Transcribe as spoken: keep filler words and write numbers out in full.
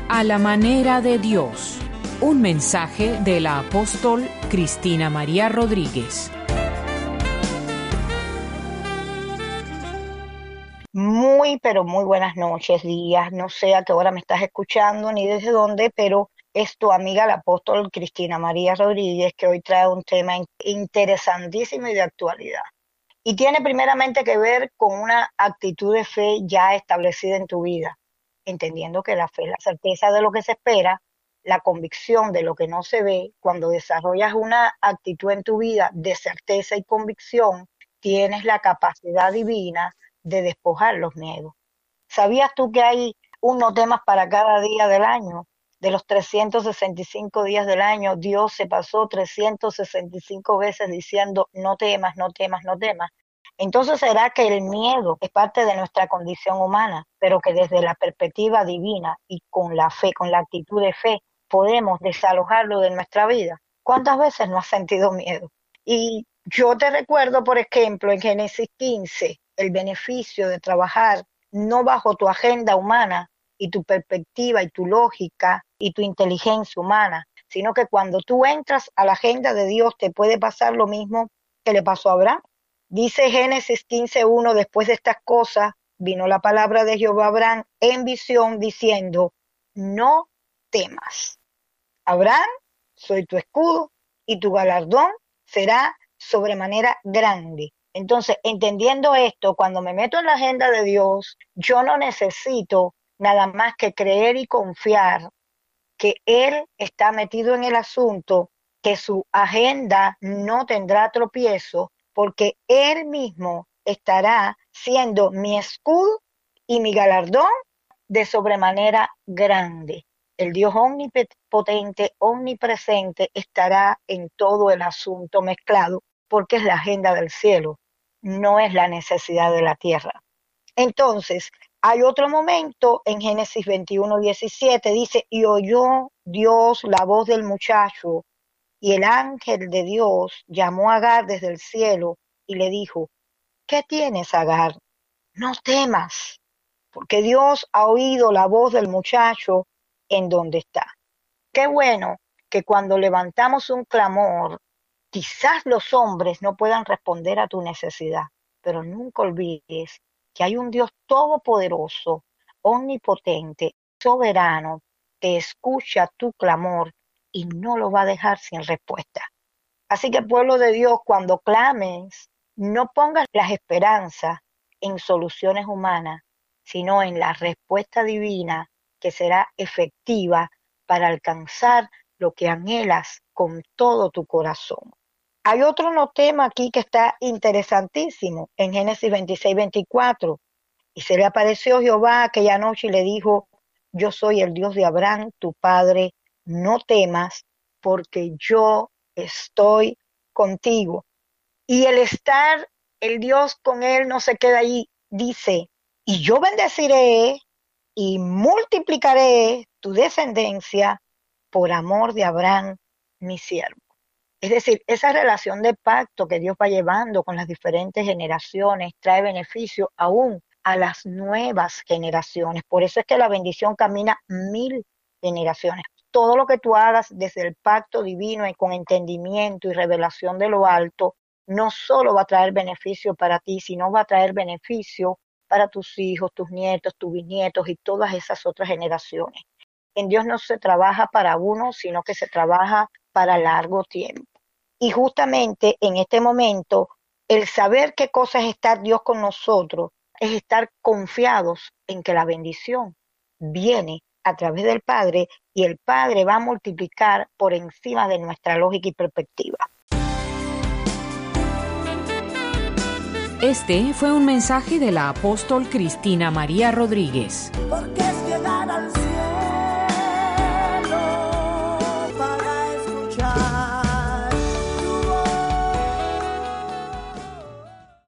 A la manera de Dios. Un mensaje de la apóstol Cristina María Rodríguez. Muy, pero muy buenas noches, días. No sé a qué hora me estás escuchando ni desde dónde, pero es tu amiga la apóstol Cristina María Rodríguez, que hoy trae un tema interesantísimo y de actualidad. Y tiene primeramente que ver con una actitud de fe ya establecida en tu vida, entendiendo que la fe es la certeza de lo que se espera, la convicción de lo que no se ve. Cuando desarrollas una actitud en tu vida de certeza y convicción, tienes la capacidad divina de despojar los miedos. ¿Sabías tú que hay unos temas para cada día del año? De los trescientos sesenta y cinco días del año, Dios se pasó trescientas sesenta y cinco veces diciendo no temas, no temas, no temas. Entonces, ¿será que el miedo es parte de nuestra condición humana, pero que desde la perspectiva divina y con la fe, con la actitud de fe, podemos desalojarlo de nuestra vida? ¿Cuántas veces no has sentido miedo? Y yo te recuerdo, por ejemplo, en Génesis quince, el beneficio de trabajar no bajo tu agenda humana y tu perspectiva y tu lógica y tu inteligencia humana, sino que cuando tú entras a la agenda de Dios te puede pasar lo mismo que le pasó a Abraham. Dice Génesis quince uno, después de estas cosas vino la palabra de Jehová a Abraham en visión diciendo, no temas. Abraham, soy tu escudo y tu galardón será sobremanera grande. Entonces, entendiendo esto, cuando me meto en la agenda de Dios, yo no necesito nada más que creer y confiar que Él está metido en el asunto, que su agenda no tendrá tropiezo, porque Él mismo estará siendo mi escudo y mi galardón de sobremanera grande. El Dios omnipotente, omnipresente, estará en todo el asunto mezclado, porque es la agenda del cielo, no es la necesidad de la tierra. Entonces, hay otro momento en Génesis veintiuno diecisiete, dice, y oyó Dios la voz del muchacho, y el ángel de Dios llamó a Agar desde el cielo y le dijo, ¿qué tienes, Agar? No temas, porque Dios ha oído la voz del muchacho en donde está. Qué bueno que cuando levantamos un clamor, quizás los hombres no puedan responder a tu necesidad, pero nunca olvides que hay un Dios todopoderoso, omnipotente, soberano, que escucha tu clamor y no lo va a dejar sin respuesta. Así que, pueblo de Dios, cuando clames, no pongas las esperanzas en soluciones humanas, sino en la respuesta divina que será efectiva para alcanzar lo que anhelas con todo tu corazón. Hay otro no tema aquí que está interesantísimo en Génesis veintiséis veinticuatro. Y se le apareció Jehová aquella noche y le dijo, yo soy el Dios de Abraham, tu padre, no temas, porque yo estoy contigo. Y el estar, el Dios con él no se queda ahí, dice, y yo bendeciré y multiplicaré tu descendencia por amor de Abraham, mi siervo. Es decir, esa relación de pacto que Dios va llevando con las diferentes generaciones trae beneficio aún a las nuevas generaciones. Por eso es que la bendición camina mil generaciones. Todo lo que tú hagas desde el pacto divino y con entendimiento y revelación de lo alto, no solo va a traer beneficio para ti, sino va a traer beneficio para tus hijos, tus nietos, tus bisnietos y todas esas otras generaciones. En Dios no se trabaja para uno, sino que se trabaja para largo tiempo. Y justamente en este momento, el saber qué cosa es estar Dios con nosotros, es estar confiados en que la bendición viene a través del Padre y el Padre va a multiplicar por encima de nuestra lógica y perspectiva. Este fue un mensaje de la apóstol Cristina María Rodríguez. Porque es llegar al cielo.